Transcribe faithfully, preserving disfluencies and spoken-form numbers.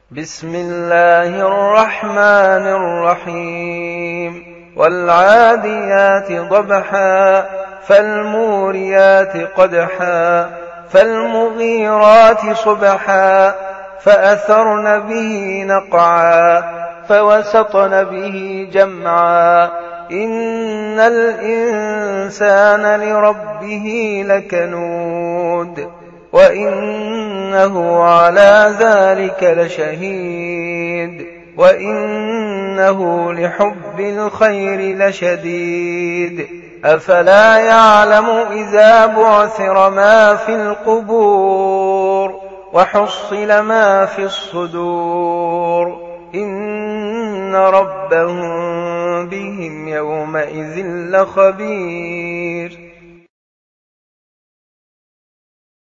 بسم الله الرحمن الرحيم والعاديات ضبحا فالموريات قدحا فالمغيرات صبحا فأثرن به نقعا فوسطن به جمعا إن الإنسان لربه لكنود وإنه على ذلك لشهيد وإنه لحب الخير لشديد أفلا يعلم إذا بعثر ما في القبور وحصل ما في الصدور إن ربهم بهم يومئذ لخبير.